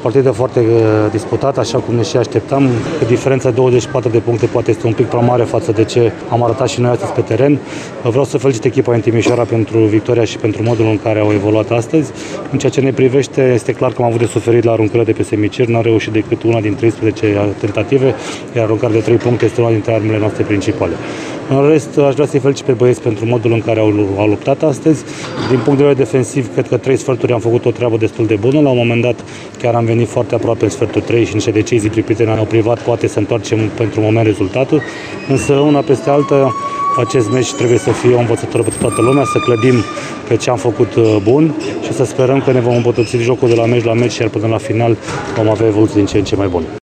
partidă foarte disputată, așa cum ne și așteptam. Diferența de 24 de puncte poate este un pic prea mare față de ce am arătat și noi astăzi pe teren. Vreau să felicit echipa din Timișoara pentru victoria și pentru modul în care au evoluat astăzi. În ceea ce ne privește, este clar că am avut de suferit la aruncările de pe semicir, n-am reușit decât una din 13 tentative, iar aruncarea de 3 puncte este una dintre armele noastre principale. În rest, aș vrea să-i felicit pe băieți pentru modul în care au luptat astăzi. Din punct de vedere defensiv, cred că 3 sferturi am făcut o treabă destul de bună. La un moment dat chiar am venit foarte aproape în sfertul 3 și niște decizii pripite ne-au privat poate să întoarcem pentru un moment rezultatul. Însă una peste alta, acest meci trebuie să fie o învățătură pentru toată lumea, să clădim pe ce am făcut bun și să sperăm că ne vom îmbunătăți jocul de la meci la meci, iar până la final vom avea evoluții din ce în ce mai bune.